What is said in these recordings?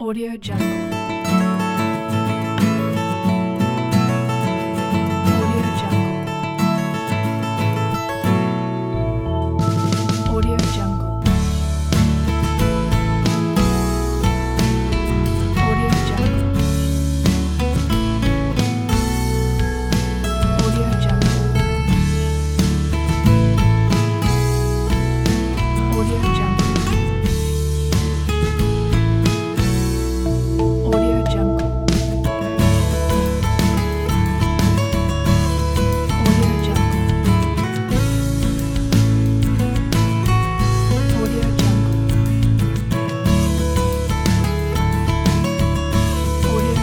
Audio Jungle. Audio Jungle. Audio Jungle. Audio Jungle. Audio Jungle. Audio Jungle. Audio Jungle. Audio Jungle. Audio Jungle. Audio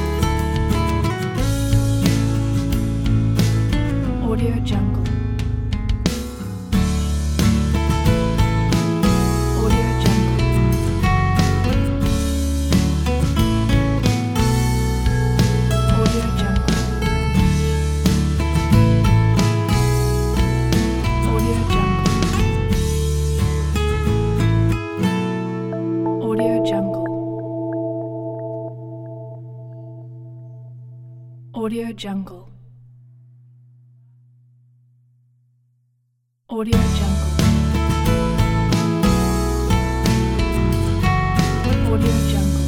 Jungle. Audio Jungle. Audio Jungle. Audio Jungle. Audio Jungle. Audio Jungle. Audio Jungle. Audio Jungle. Audio Jungle.